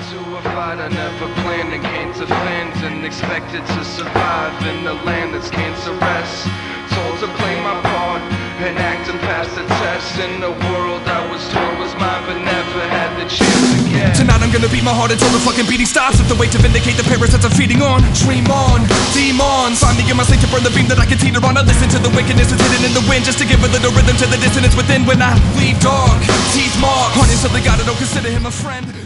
suicide. I never planned and gained to fans and expected to survive in a land that's cancerous. Told to play my part and act and pass the test in the world I was told was mine, but never had the chance to get. Tonight I'm gonna beat my heart until the fucking beating stops. If the way to vindicate the parasites I'm feeding on. Dream on, demons. Find me in my sleep to burn the beam that I can teeter on. I listen to the wickedness that's hidden in the wind, just to give a little rhythm to the dissonance within. When I leave dark, teeth marked, heart until they got it, don't consider him a friend.